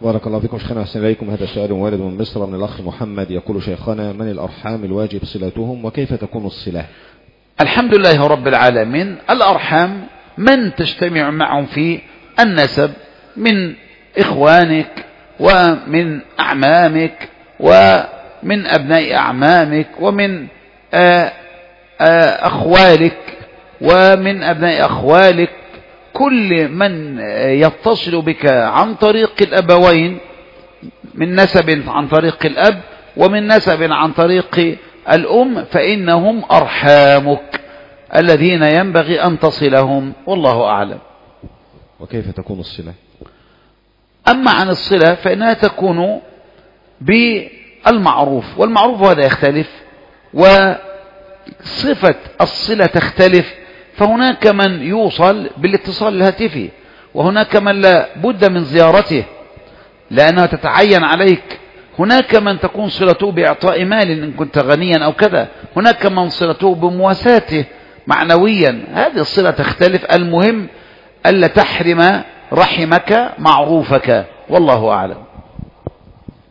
بارك الله فيكم شيخنا وأحسن إليكم. هذا سؤال وارد من مصر من الأخ محمد يقول: شيخنا، من الأرحام الواجب صلتهم وكيف تكون الصلة؟ الحمد لله رب العالمين. الأرحام من تجتمع معهم في النسب من إخوانك ومن أعمامك ومن أبناء أعمامك ومن أخوالك ومن أبناء أخوالك، كل من يتصل بك عن طريق الأبوين من نسب عن طريق الأب ومن نسب عن طريق الأم فإنهم أرحامك الذين ينبغي أن تصلهم، والله أعلم. وكيف تكون الصلة؟ أما عن الصلة فإنها تكون بالمعروف، والمعروف هذا يختلف وصفة الصلة تختلف، فهناك من يوصل بالاتصال الهاتفي وهناك من لا بد من زيارته لأنها تتعين عليك، هناك من تكون صلته بإعطاء مال إن كنت غنيا أو كذا، هناك من صلته بمواساته معنويا، هذه الصلة تختلف. المهم ألا تحرم رحمك معروفك، والله أعلم.